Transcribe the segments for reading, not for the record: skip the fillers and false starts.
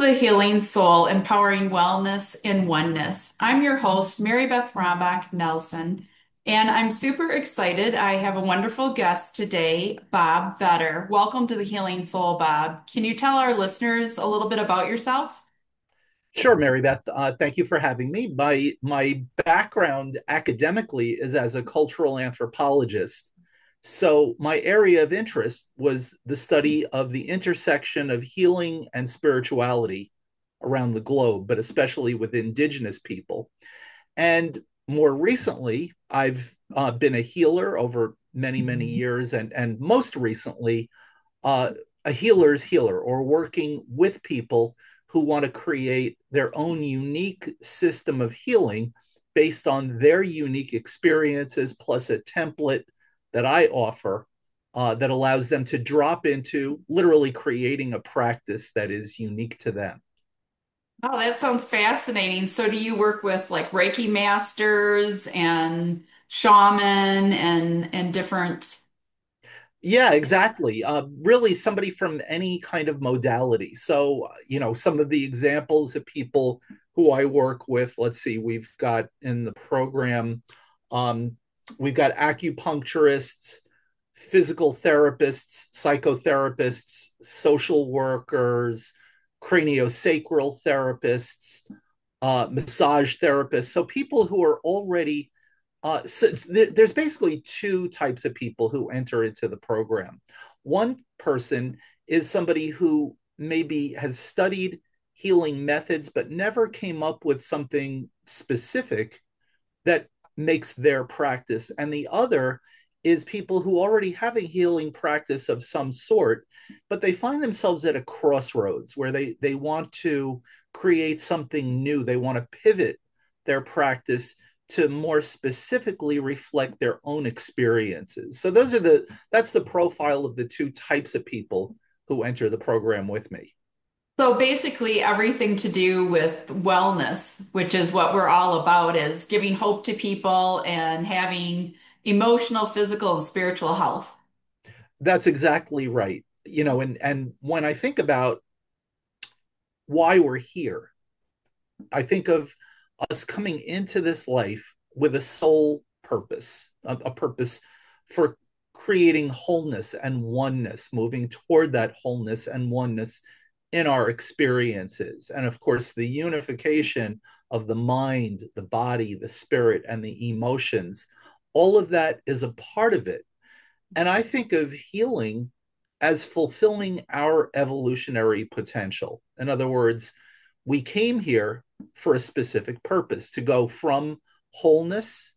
the Healing Soul, Empowering Wellness and Oneness. I'm your host, Mary Beth Rombach Nelson, and I'm super excited. I have a wonderful guest today, Bob Vetter. Welcome to the Healing Soul, Bob. Can you tell our listeners a little bit about yourself? Sure, Mary Beth. Thank you for having me. My background academically is as a cultural anthropologist. So my area of interest was the study of the intersection of healing and spirituality around the globe, but especially with indigenous people. And more recently, I've been a healer over many years, and most recently, uh, a healer's healer, or working with people who want to create their own unique system of healing based on their unique experiences, plus a template that I offer that allows them to drop into literally creating a practice that is unique to them. Oh, that sounds fascinating. So, do you work with like Reiki masters and shaman and different? Yeah, exactly. Really, somebody from any kind of modality. So, some of the examples of people who I work with, let's see, we've got in the program, um, we've got acupuncturists, physical therapists, psychotherapists, social workers, craniosacral therapists, massage therapists. So, people who are already there's basically two types of people who enter into the program. One person is somebody who maybe has studied healing methods, but never came up with something specific that makes their practice. And the other is people who already have a healing practice of some sort, but they find themselves at a crossroads where they want to create something new. They want to pivot their practice to more specifically reflect their own experiences. So that's the profile of the two types of people who enter the program with me. So basically, everything to do with wellness, which is what we're all about, is giving hope to people and having emotional, physical, and spiritual health. That's exactly right. And when I think about why we're here, I think of us coming into this life with a sole purpose, a purpose for creating wholeness and oneness, moving toward that wholeness and oneness in our experiences. And of course, the unification of the mind, the body, the spirit, and the emotions, all of that is a part of it. And I think of healing as fulfilling our evolutionary potential. In other words, we came here for a specific purpose to go from wholeness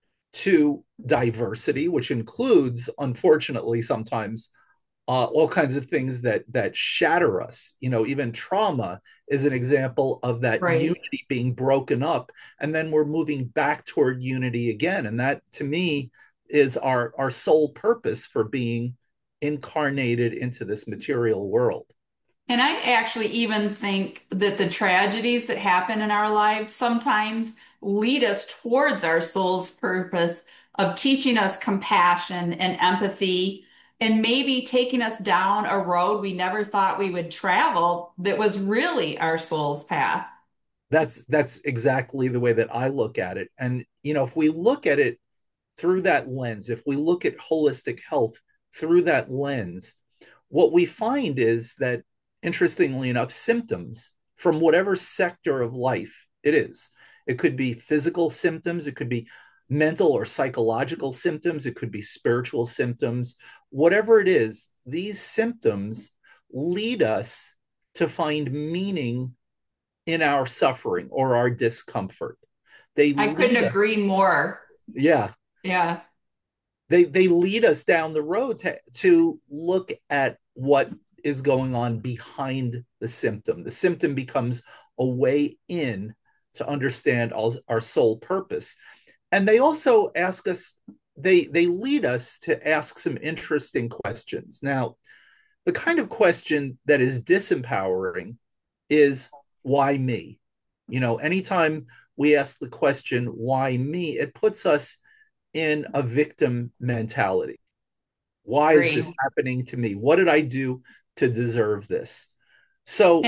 to diversity, which includes, unfortunately, sometimes all kinds of things that shatter us. Even trauma is an example of that Right. unity being broken up, and then we're moving back toward unity again. And that, to me, is our sole purpose for being incarnated into this material world. And I actually even think that the tragedies that happen in our lives sometimes lead us towards our soul's purpose of teaching us compassion and empathy and maybe taking us down a road we never thought we would travel that was really our soul's path. That's exactly the way that I look at it. And if we look at it through that lens, if we look at holistic health through that lens, what we find is that, interestingly enough, symptoms from whatever sector of life it is, it could be physical symptoms, it could be mental or psychological symptoms, it could be spiritual symptoms, whatever it is, these symptoms lead us to find meaning in our suffering or our discomfort. They I couldn't lead agree us, more. yeah, Yeah. they lead us down the road to look at what is going on behind the symptom. The symptom becomes a way in to understand our sole purpose. And they also ask us, they lead us to ask some interesting questions. Now, the kind of question that is disempowering is, why me? Anytime we ask the question, why me, it puts us in a victim mentality. Why is this Agree. happening to me? What did I do to deserve this? So And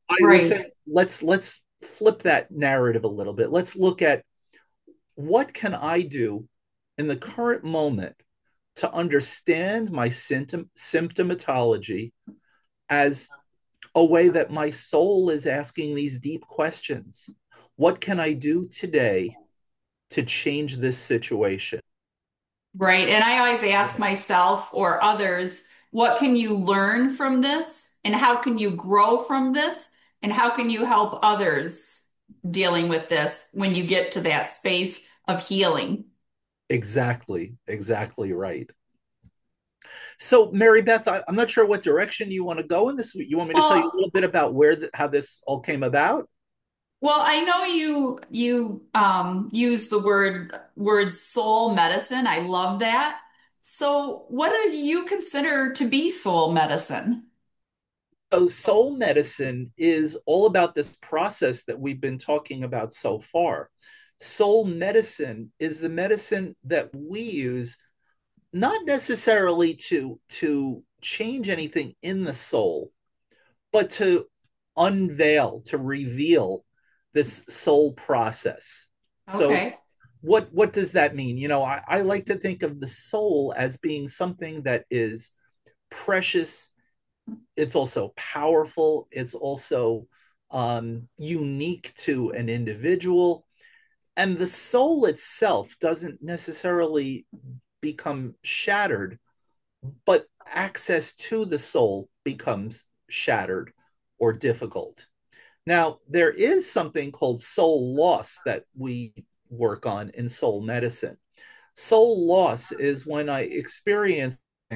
I was Right. saying let's flip that narrative a little bit. Let's look at what can I do in the current moment to understand my symptomatology as a way that my soul is asking these deep questions. What can I do today to change this situation? Right. And I always ask myself or others, what can you learn from this? And how can you grow from this? And how can you help others dealing with this when you get to that space of healing? Exactly right. So, Mary Beth, I'm not sure what direction you want to go in this. You want me to tell you a Well, little bit about how this all came about? well, I know you use the word soul medicine. I love that. So, what do you consider to be soul medicine? So, soul medicine is all about this process that we've been talking about so far. Soul medicine is the medicine that we use not necessarily to change anything in the soul, but to unveil, to reveal this soul process. So Okay. what does that mean? I like to think of the soul as being something that is precious. It's also powerful. It's also unique to an individual. And the soul itself doesn't necessarily become shattered, but access to the soul becomes shattered or difficult. Now, there is something called soul loss that we work on in soul medicine. Soul loss is when I experience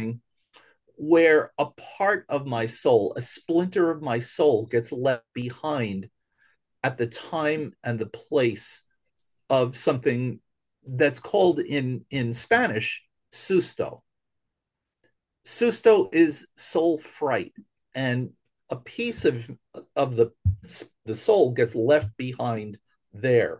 where a part of my soul, a splinter of my soul, gets left behind at the time and the place of something that's called in Spanish susto. Susto is soul fright, and a piece of the soul gets left behind there.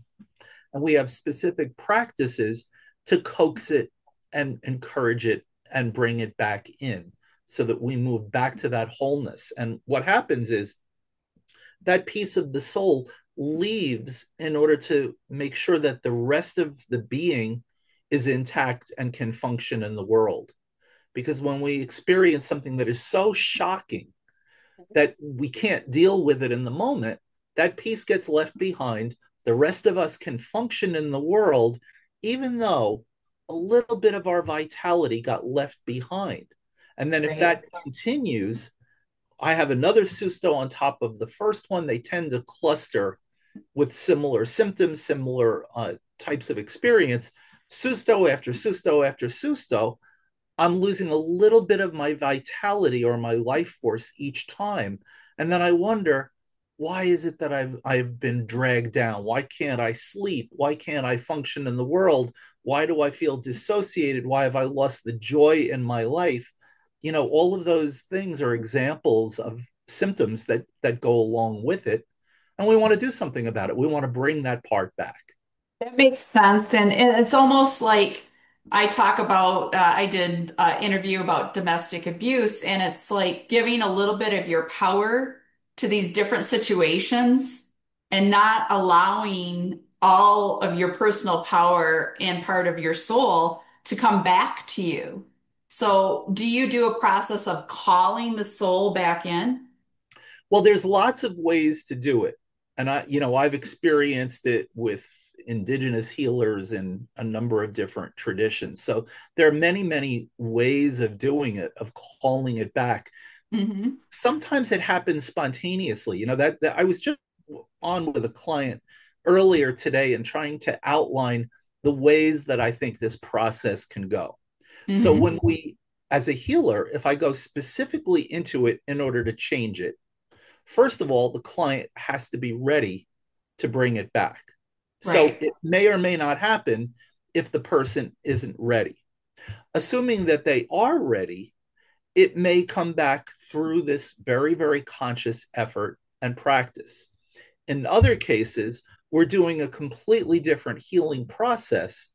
And we have specific practices to coax it and encourage it and bring it back in so that we move back to that wholeness. And what happens is that piece of the soul leaves in order to make sure that the rest of the being is intact and can function in the world. Because when we experience something that is so shocking that we can't deal with it in the moment, that piece gets left behind. The rest of us can function in the world, even though a little bit of our vitality got left behind. And then if Right. that continues, I have another susto on top of the first one. They tend to cluster with similar symptoms, similar types of experience. Susto after susto after susto, I'm losing a little bit of my vitality or my life force each time. And then I wonder, why is it that I've been dragged down? Why can't I sleep? Why can't I function in the world? Why do I feel dissociated? Why have I lost the joy in my life? All of those things are examples of symptoms that go along with it. And we want to do something about it. We want to bring that part back. That makes sense. And it's almost like I talk about, I did an interview about domestic abuse, and it's like giving a little bit of your power to these different situations and not allowing all of your personal power and part of your soul to come back to you. So, do you do a process of calling the soul back in? Well, there's lots of ways to do it. And I've experienced it with indigenous healers in a number of different traditions. So there are many, many ways of doing it, of calling it back. Hmm. Sometimes it happens spontaneously. That I was just on with a client earlier today and trying to outline the ways that I think this process can go. So Hmm. when we, as a healer, if I go specifically into it in order to change it, first of all, the client has to be ready to bring it back. So Right. it may or may not happen if the person isn't ready. Assuming that they are ready, it may come back through this very, very conscious effort and practice. In other cases, we're doing a completely different healing process,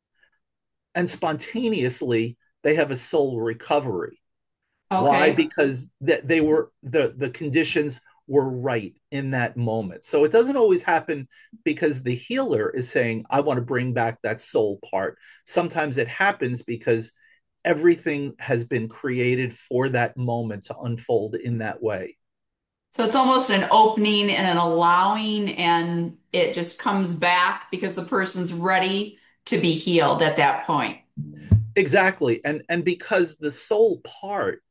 and spontaneously, they have a soul recovery. Why? Okay. Because they were the conditions were right in that moment. So it doesn't always happen because the healer is saying, I want to bring back that soul part. Sometimes it happens because everything has been created for that moment to unfold in that way. So it's almost an opening and an allowing, and it just comes back because the person's ready to be healed at that point. Exactly. And because the soul part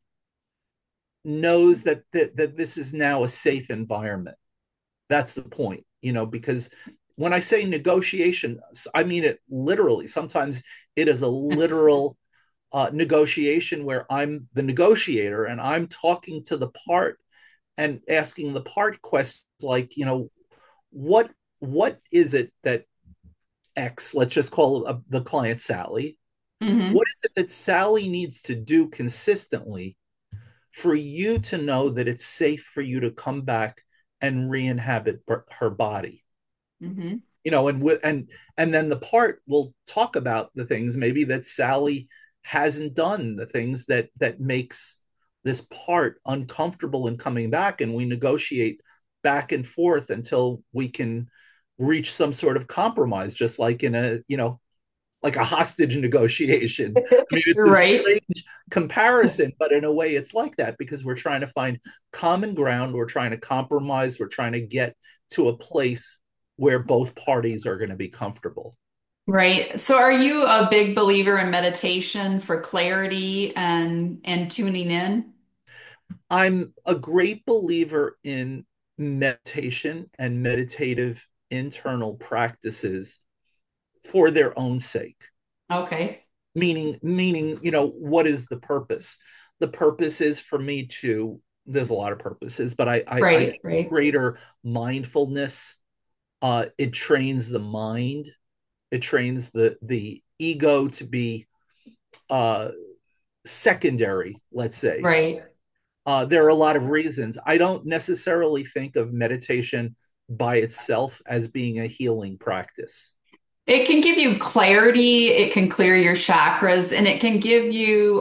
knows that this is now a safe environment. That's the point, because when I say negotiation, I mean it literally. Sometimes it is a literal negotiation where I'm the negotiator and I'm talking to the part and asking the part questions like, what what is it that X, let's just call the client Sally, what Hmm. is it that Sally needs to do consistently for you to know that it's safe for you to come back and re-inhabit her body? Hmm. And then the part will talk about the things maybe that Sally hasn't done, the things that makes this part uncomfortable in coming back, and we negotiate back and forth until we can reach some sort of compromise, just like in a like a hostage negotiation. I mean, it's a Right. strange comparison, but in a way, it's like that because we're trying to find common ground. We're trying to compromise. We're trying to get to a place where both parties are going to be comfortable. Right. So are you a big believer in meditation for clarity and tuning in? I'm a great believer in meditation and meditative internal practices for their own sake. Okay. Meaning, what is the purpose? The purpose is for me to, there's a lot of purposes, but I Right, right, greater mindfulness. It trains the mind. It trains the ego to be uh secondary, let's say. right. There are a lot of reasons. I don't necessarily think of meditation by itself as being a healing practice. It can give you clarity, it can clear your chakras, and it can give you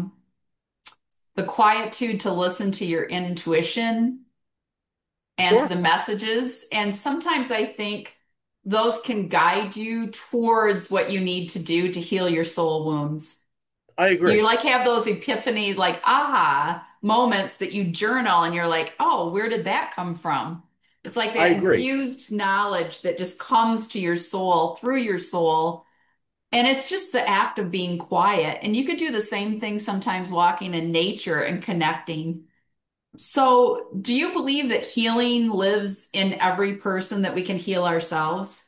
the quietude to listen to your intuition and to Sure, the messages. And sometimes I think those can guide you towards what you need to do to heal your soul wounds. I You agree. like have those epiphany, like aha moments that you journal and you're like, oh, where did that come from? It's like I that agree. infused knowledge that just comes to your soul through your soul. And it's just the act of being quiet. And you could do the same thing sometimes walking in nature and connecting. So, do you believe that healing lives in every person, that we can heal ourselves?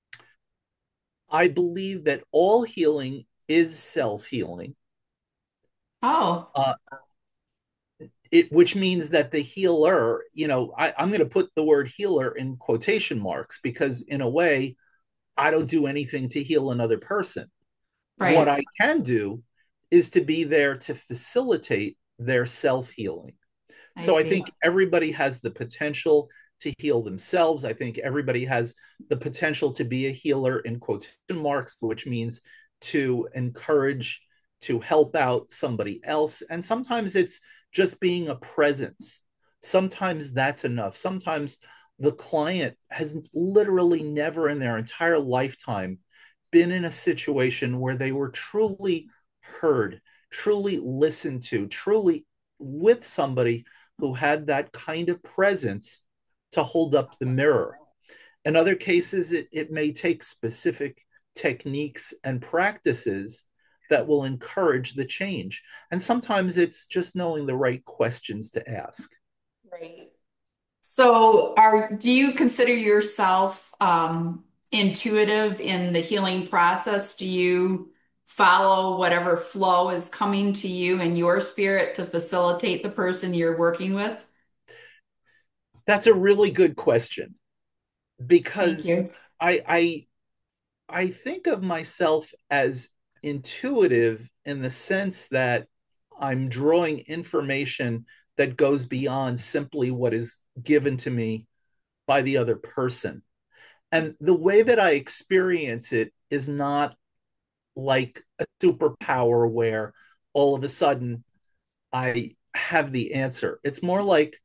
I believe that all healing is self healing. Oh, Uh, which means that the healer, I'm going to put the word healer in quotation marks because, in a way, I don't do anything to heal another person. What right. I can do is to be there to facilitate their self healing. I So I see. think everybody has the potential to heal themselves. I think everybody has the potential to be a healer in quotation marks, which means to encourage, to help out somebody else. And sometimes it's just being a presence. Sometimes that's enough. Sometimes the client has literally never in their entire lifetime been in a situation where they were truly heard, truly listened to, truly with somebody who had that kind of presence to hold up the mirror. In other cases, it may take specific techniques and practices that will encourage the change. And sometimes it's just knowing the right questions to ask. Right. So, do you consider yourself intuitive in the healing process? Do you follow whatever flow is coming to you in your spirit to facilitate the person you're working with? That's a really good question Thank because you. I I I think of myself as intuitive in the sense that I'm drawing information that goes beyond simply what is given to me by the other person. And the way that I experience it is not like a superpower where all of a sudden I have the answer. It's more like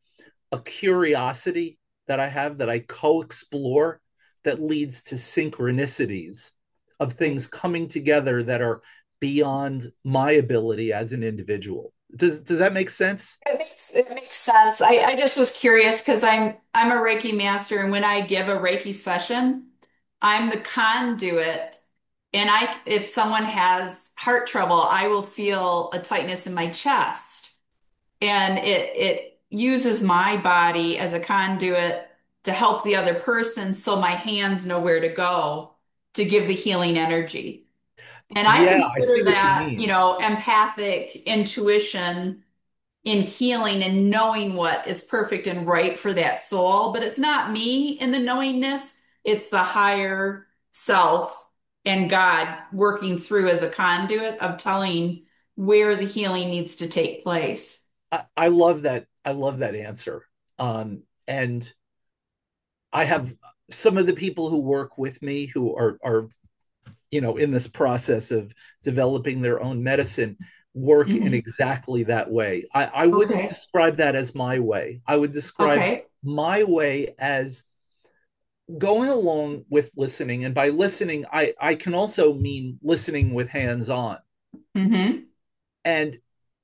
a curiosity that I have that I co-explore that leads to synchronicities of things coming together that are beyond my ability as an individual. Does that make sense? It makes sense. I just was curious because I'm a Reiki master, and when I give a Reiki session, I'm the conduit. And if someone has heart trouble, I will feel a tightness in my chest. And it uses my body as a conduit to help the other person so my hands know where to go to give the healing energy. And I Yeah, I see consider what you that, mean. empathic intuition in healing and knowing what is perfect and right for that soul. But it's not me in the knowingness, it's the higher self and God working through as a conduit of telling where the healing needs to take place. I love that. I love that answer. And I have some of the people who work with me who are in this process of developing their own medicine work in Mhm. exactly that way. I wouldn't Okay. describe that as my way. I would describe Okay. my way as going along with listening. And by listening, I can also mean listening with hands on. Hmm. And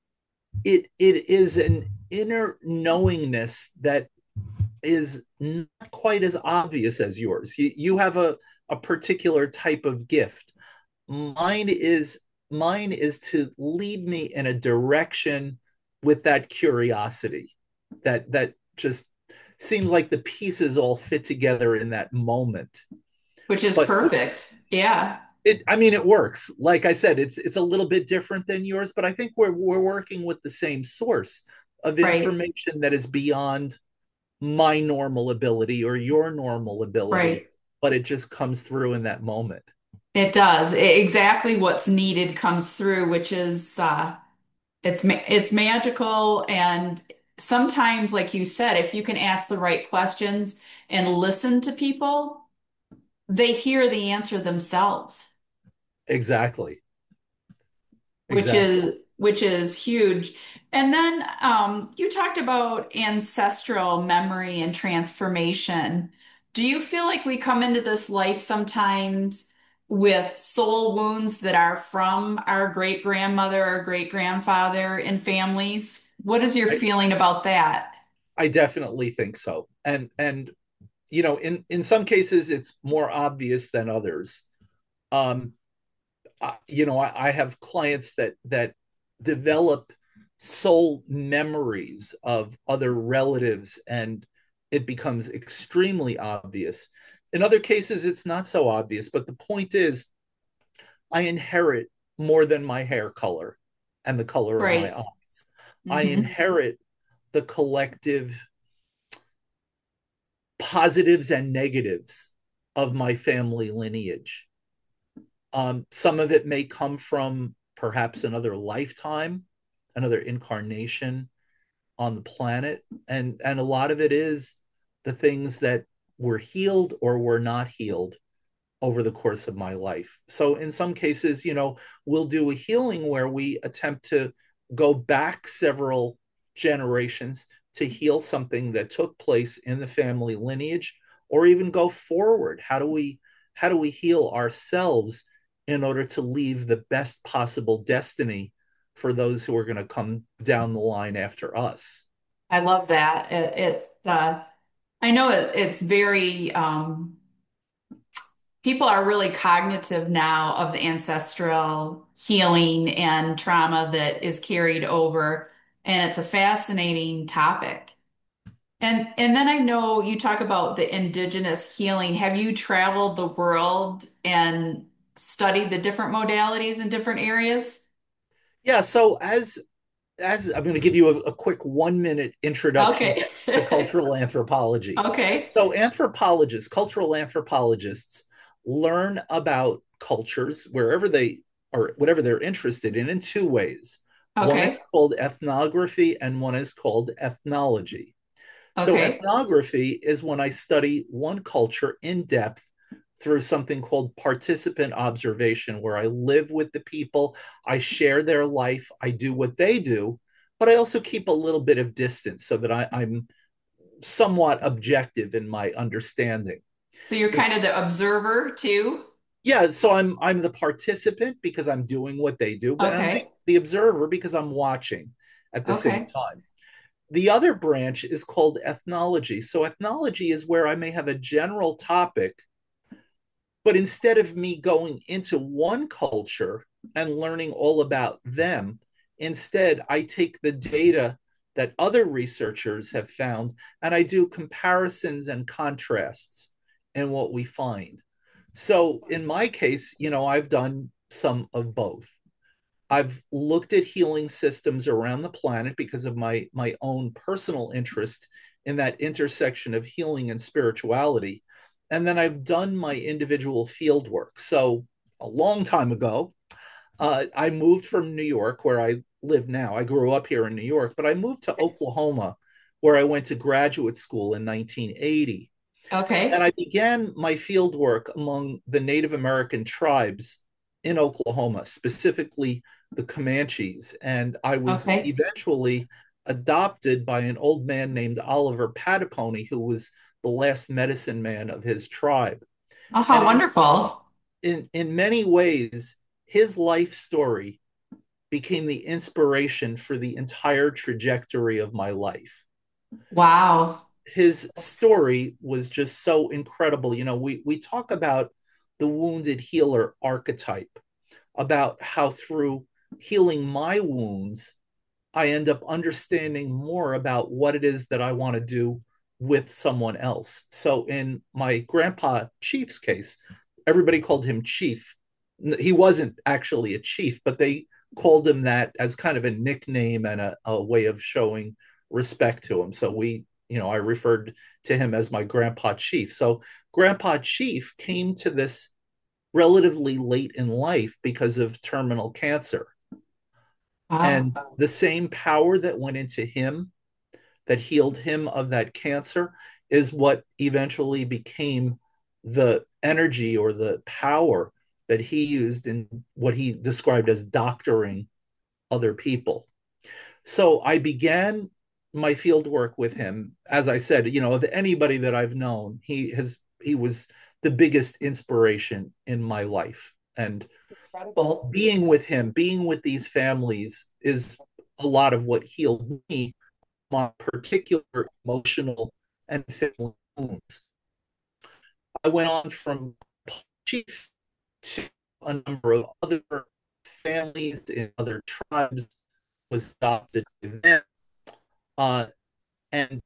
it is an inner knowingness that is not quite as obvious as yours. You have a particular type of gift. Mine is mine is to lead me in a direction with that curiosity that just seems like the pieces all fit together in that moment. Which is But perfect. Yeah. I mean, it works. Like I said, it's a little bit different than yours, but I think we're working with the same source of Right. information that is beyond my normal ability or your normal ability, Right. but it just comes through in that moment. It does. Exactly what's needed comes through, which is it's magical. And sometimes, like you said, if you can ask the right questions and listen to people, they hear the answer themselves, Exactly. which Exactly. is huge. And then you talked about ancestral memory and transformation. Do you feel like we come into this life sometimes with soul wounds that are from our great grandmother or great grandfather in families? What is your I, feeling about that? I definitely think so. And in some cases it's more obvious than others. Um, I have clients that develop soul memories of other relatives, and it becomes extremely obvious. In other cases, it's not so obvious. But the point is, I inherit more than my hair color and the color of my Right. eyes. I Hmm. inherit the collective positives and negatives of my family lineage. Some of it may come from perhaps another lifetime, another incarnation on the planet, and a lot of it is the things that were healed or were not healed over the course of my life. So in some cases, we'll do a healing where we attempt to go back several generations to heal something that took place in the family lineage, or even go forward. How do we heal ourselves in order to leave the best possible destiny for those who are going to come down the line after us? I love that. I know it's very people are really cognitive now of the ancestral healing and trauma that is carried over, and it's a fascinating topic. And then I know you talk about the indigenous healing. Have you traveled the world and studied the different modalities in different areas? Yeah, so as I'm going to give you a quick 1 minute introduction Okay. to cultural anthropology. Okay. So, cultural anthropologists, learn about cultures wherever they or whatever they're interested in two ways. One is Okay. called ethnography, and one is called ethnology. So, Okay. ethnography is when I study one culture in depth through something called participant observation, where I live with the people, I share their life, I do what they do, but I also keep a little bit of distance so that I'm somewhat objective in my understanding. So you're kind of This, the observer too? yeah, so I'm the participant because I'm doing what they do, but I'm Okay. the observer because I'm watching at the same Okay. time. The other branch is called ethnology. So ethnology is where I may have a general topic, but instead of me going into one culture and learning all about them, instead I take the data that other researchers have found and I do comparisons and contrasts in what we find. So in my case, I've done some of both. I've looked at healing systems around the planet because of my own personal interest in that intersection of healing and spirituality. And then I've done my individual field work. So a long time ago, I moved from New York, where I live now. I grew up here in New York, but I moved to Oklahoma, where I went to graduate school in 1980. And Okay. I began my field work among the Native American tribes in Oklahoma, specifically the Comanches. And I was Okay. eventually adopted by an old man named Oliver Patapony, who was the last medicine man of his tribe. Oh, And how wonderful. in many ways, his life story became the inspiration for the entire trajectory of my life. Wow. His story was just so incredible. We talk about the wounded healer archetype, about how through healing my wounds, I end up understanding more about what it is that I want to do with someone else. So in my grandpa Chief's case, everybody called him Chief. He wasn't actually a chief, but they called him that as kind of a nickname and a way of showing respect to him. So I referred to him as my grandpa Chief. So grandpa Chief came to this relatively late in life because of terminal cancer. Wow. And the same power that went into him, that healed him of that cancer, is what eventually became the energy or the power that he used in what he described as doctoring other people. So I began my field work with him. As I said, of anybody that I've known, he was the biggest inspiration in my life. And Incredible. being with him, being with these families is a lot of what healed me, my particular emotional and family wounds. I went on from chief to a number of other families in other tribes, was adopted by them, uh, and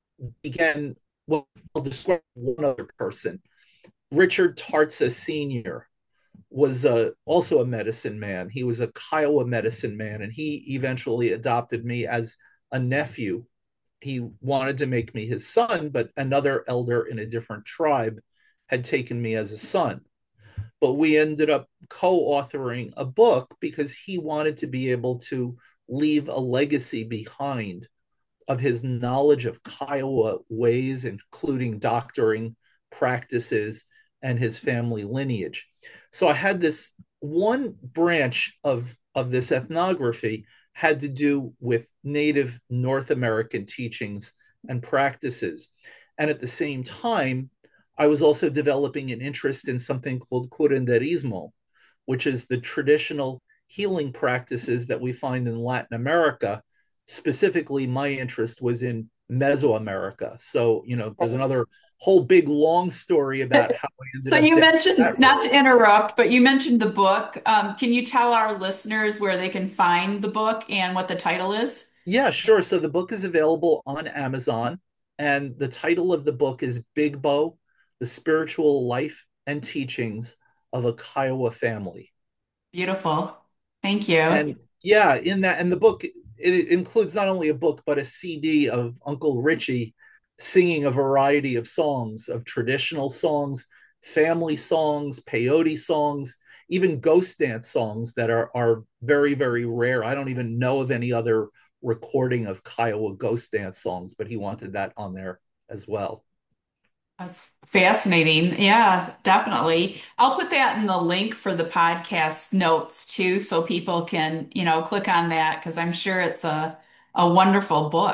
began what I'll describe one other person. Richard Tartza Sr. was also a medicine man. He was a Kiowa medicine man, and he eventually adopted me as a nephew. He wanted to make me his son, but another elder in a different tribe had taken me as a son. But we ended up co-authoring a book because he wanted to be able to leave a legacy behind of his knowledge of Kiowa ways, including doctoring practices and his family lineage. So I had this one branch of this ethnography had to do with Native North American teachings and practices. And at the same time, I was also developing an interest in something called curanderismo, which is the traditional healing practices that we find in Latin America. Specifically, my interest was in Mesoamerica. So, there's another whole big long story about how I ended So up you down mentioned, that not to road. interrupt, but you mentioned the book. Can you tell our listeners where they can find the book and what the title is? Yeah, sure. So the book is available on Amazon, and the title of the book is Big Bow, The Spiritual Life and Teachings of a Kiowa Family. Beautiful. Thank you. And yeah, in that, and the book, it includes not only a book, but a CD of Uncle Richie singing a variety of songs, of traditional songs, family songs, peyote songs, even ghost dance songs that are very, very rare. I don't even know of any other recording of Kiowa ghost dance songs, but he wanted that on there as well. That's fascinating. Yeah, definitely. I'll put that in the link for the podcast notes too, so people can, click on that because I'm sure it's a wonderful book.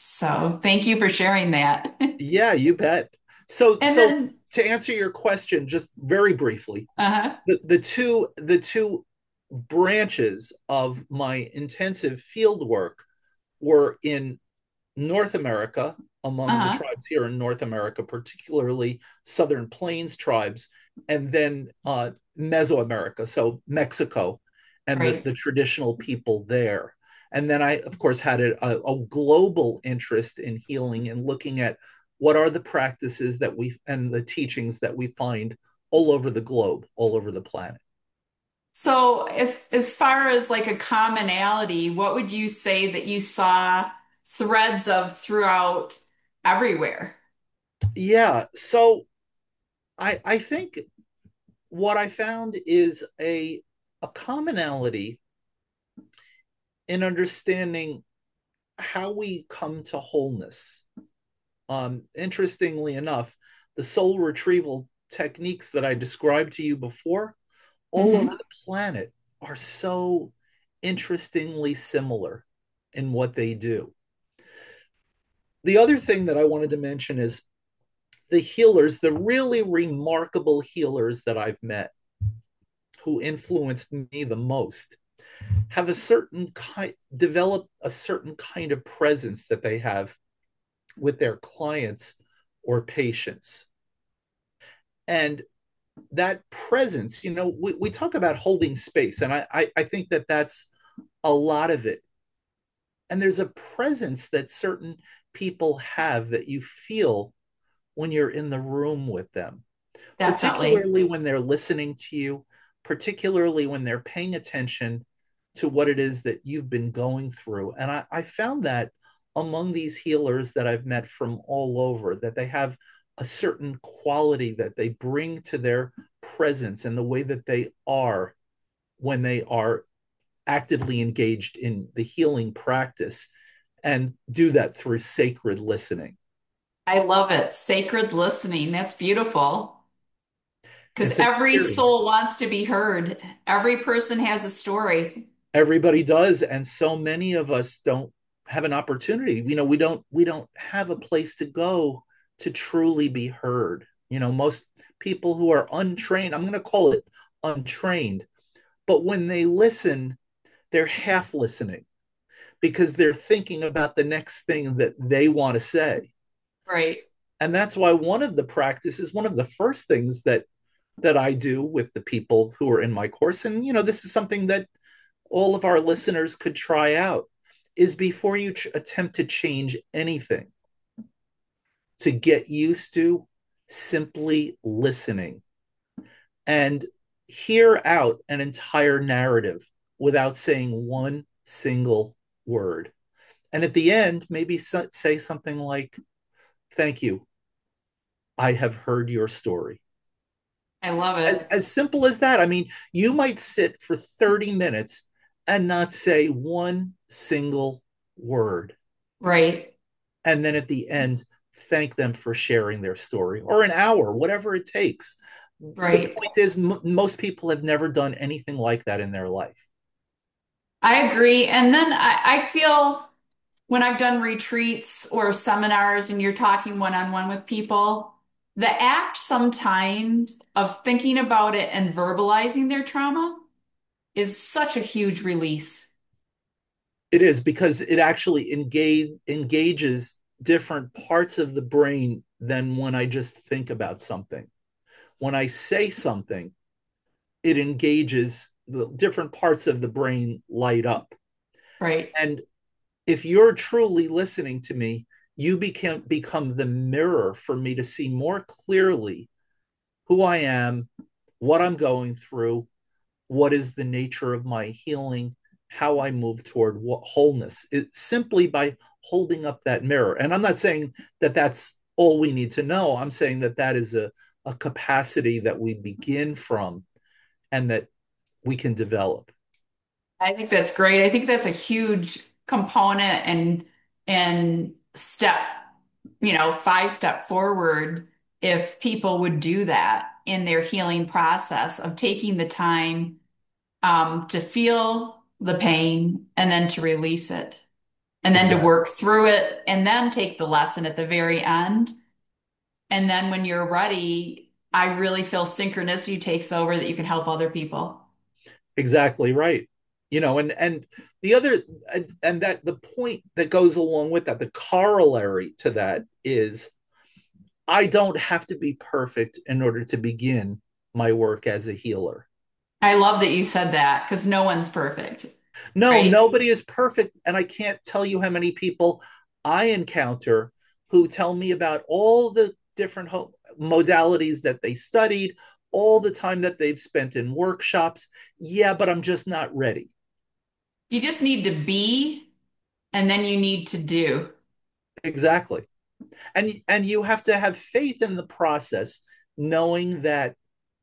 So thank you for sharing that. Yeah, you bet. So, And so then, to answer your question, just very briefly, uh-huh, the two branches of my intensive field work were in North America, among the uh-huh, tribes here in North America, particularly Southern Plains tribes, and then Mesoamerica, so Mexico, and the, right. the traditional people there. And then I, of course, had a global interest in healing and looking at what are the practices that we and the teachings that we find all over the globe, all over the planet. So as far as like a commonality, what would you say that you saw threads of throughout everywhere? Yeah, so I think what I found is a commonality in understanding how we come to wholeness. Interestingly enough, the soul retrieval techniques that I described to you before, all over Hmm. the planet, are so interestingly similar in what they do. The other thing that I wanted to mention is the healers, the really remarkable healers that I've met who influenced me the most have a certain kind develop a certain kind of presence that they have with their clients or patients. And that presence, we talk about holding space, and I think that that's a lot of it. And there's a presence that certain people have that you feel when you're in the room with them, Definitely. particularly when they're listening to you, particularly when they're paying attention to what it is that you've been going through. And I found that among these healers that I've met from all over, that they have a certain quality that they bring to their presence and the way that they are when they are actively engaged in the healing practice and do that through sacred listening. I love it. Sacred listening. That's beautiful. Because It's an every experience. soul wants to be heard. Every person has a story. Everybody does, and so many of us don't have an opportunity. We don't have a place to go to truly be heard. Most people who are untrained, I'm going to call it untrained, but when they listen, they're half listening because they're thinking about the next thing that they want to say. Right. And that's why one of the practices, one of the first things that I do with the people who are in my course, and this is something that all of our listeners could try out, is before you attempt to change anything, to get used to simply listening and hear out an entire narrative without saying one single word. And at the end, maybe say something like, "Thank you. I have heard your story." I love As, it. as simple as that. I mean, you might sit for 30 minutes and not say one single word. Right. And then at the end, thank them for sharing their story, or an hour, whatever it takes. The Right. point is, most people have never done anything like that in their life. I agree. And then I feel when I've done retreats or seminars and you're talking one-on-one with people, the act sometimes of thinking about it and verbalizing their trauma is such a huge release. It is because it actually engages different parts of the brain than when I just think about something. When I say something, it engages the different parts of the brain light up. Right. And if you're truly listening to me, you become the mirror for me to see more clearly who I am, what I'm going through, what is the nature of my healing, how I move toward wholeness. It's simply by holding up that mirror. And I'm not saying that that's all we need to know. I'm saying that that is a capacity that we begin from and that we can develop. I think that's great. I think that's a huge component and step, 5 step forward if people would do that in their healing process of taking the time to feel the pain and then to release it. and then to Exactly. work through it and then take the lesson at the very end. And then when you're ready, I really feel synchronicity takes over that you can help other people. Exactly right. And the other and that the point that goes along with that, the corollary to that is I don't have to be perfect in order to begin my work as a healer. I love that you said that because no one's perfect, No, right? nobody is perfect. And I can't tell you how many people I encounter who tell me about all the different modalities that they studied, all the time that they've spent in workshops. Yeah, but I'm just not ready. You just need to be, and then you need to do. Exactly. And you have to have faith in the process, knowing that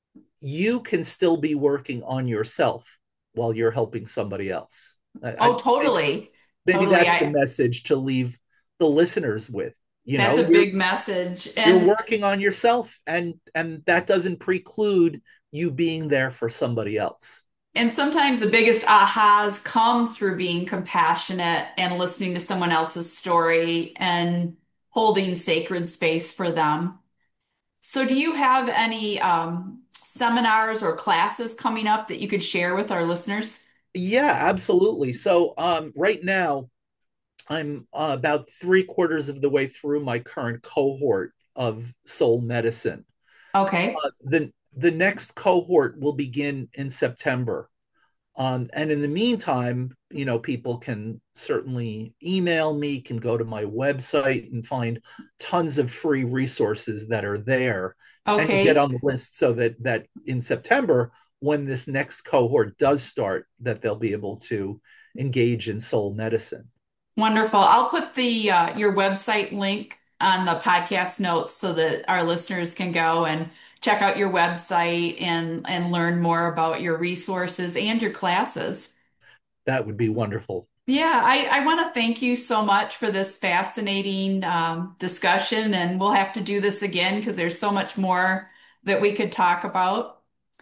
you can still be working on yourself while you're helping somebody else. Oh, Maybe, totally. maybe Totally. that's the message to leave the listeners with. You That's know, a big message. you're And working on yourself, and that doesn't preclude you being there for somebody else. sometimes the biggest ahas come through being compassionate and listening to someone else's story and holding sacred space for them. So, do you have any seminars or classes coming up that you could share with our listeners? Yeah, absolutely. So right now I'm about three-quarters of the way through my current cohort of soul medicine. Okay. The next cohort will begin in September. And in the meantime, people can certainly email me, can go to my website and find tons of free resources that are there, and to get Okay. on the list so that in September, when this next cohort does start, that they'll be able to engage in soul medicine. Wonderful. I'll put the your website link on the podcast notes so that our listeners can go and check out your website and learn more about your resources and your classes. That would be wonderful. Yeah, I want to thank you so much for this fascinating discussion, and we'll have to do this again because there's so much more that we could talk about.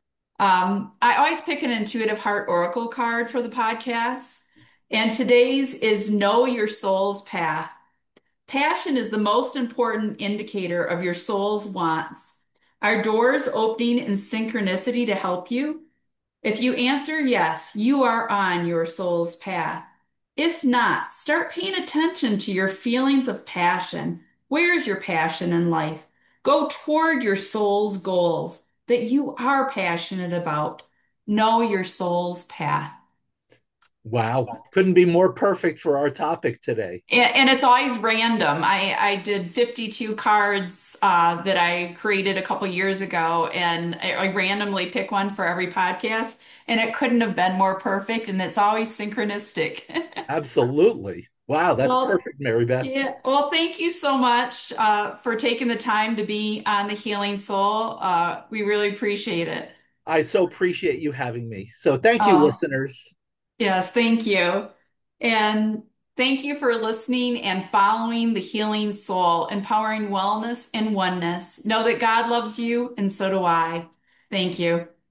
I always pick an intuitive heart oracle card for the podcast, and today's is Know Your Soul's Path. Passion is the most important indicator of your soul's wants. Are doors opening in synchronicity to help you? If you answer yes, you are on your soul's path. If not, start paying attention to your feelings of passion. Where is your passion in life? Go toward your soul's goals that you are passionate about. Know your soul's path. Wow. Couldn't be more perfect for our topic today. And it's always random. I did 52 cards that I created a couple years ago, and I randomly pick one for every podcast, and it couldn't have been more perfect, and it's always synchronistic. Absolutely. Wow, that's Well, perfect, Mary Beth. yeah. Well, thank you so much for taking the time to be on the Healing Soul. We really appreciate it. I so appreciate you having me. So thank you, Oh, listeners. yes, thank you. And thank you for listening and following the healing soul, empowering wellness and oneness. Know that God loves you, and so do I. Thank you.